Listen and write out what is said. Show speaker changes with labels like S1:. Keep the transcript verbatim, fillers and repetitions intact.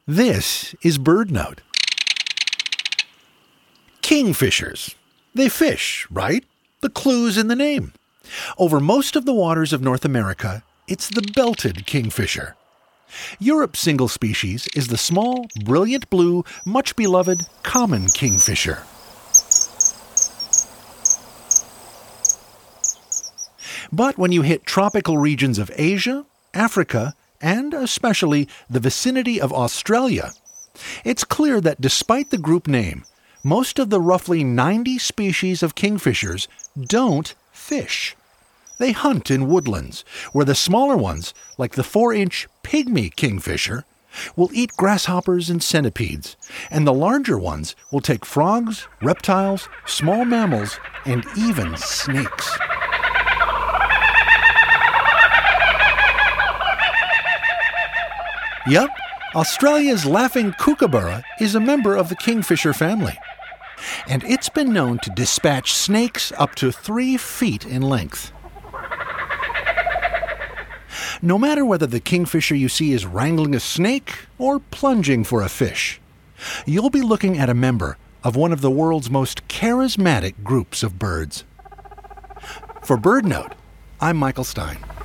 S1: This is BirdNote. Kingfishers. They fish, right? The clue's in the name. Over most of the waters of North America, it's the belted kingfisher. Europe's single species is the small, brilliant blue, much beloved common kingfisher. But when you hit tropical regions of Asia, Africa, and especially the vicinity of Australia, it's clear that despite the group name, most of the roughly ninety species of kingfishers don't fish. They hunt in woodlands, where the smaller ones, like the four-inch pygmy kingfisher, will eat grasshoppers and centipedes, and the larger ones will take frogs, reptiles, small mammals, and even snakes. Yup, Australia's laughing kookaburra is a member of the kingfisher family. And it's been known to dispatch snakes up to three feet in length. No matter whether the kingfisher you see is wrangling a snake or plunging for a fish, you'll be looking at a member of one of the world's most charismatic groups of birds. For BirdNote, I'm Michael Stein.